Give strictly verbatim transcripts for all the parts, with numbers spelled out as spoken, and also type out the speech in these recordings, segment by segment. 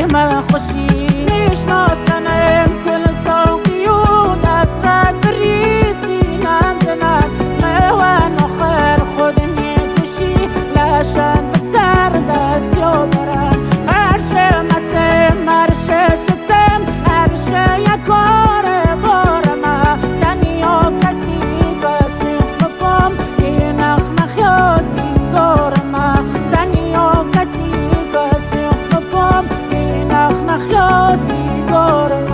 همه خوشی میشناسنم کل ساقی و دسترت بریسی نمزنم موان آخر خود میکشی لشن بسر دست یا برم عرشه مسیم عرشه چتم عرشه یکار بارم تنیا کسی کسی بکم این اخ نخیاسی دارم تنیا کسی کسی بکم این اخ نخیاسی دارم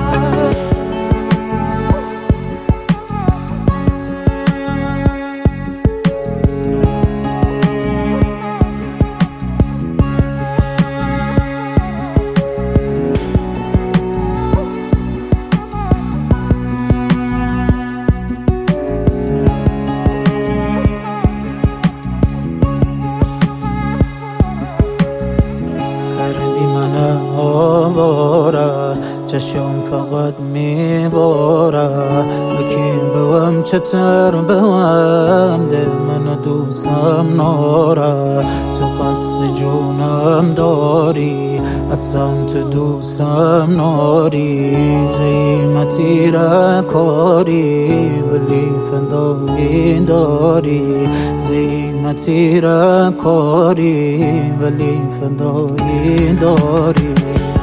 آواره چشم فقط میباره بکی بوم چتر بوم ده من دوستم ناره تو قصد جونم داری اصلا تو دوستم ناری زیمتی را کاری ولی فدایی داری زیمتی را کاری ولی فدایی داری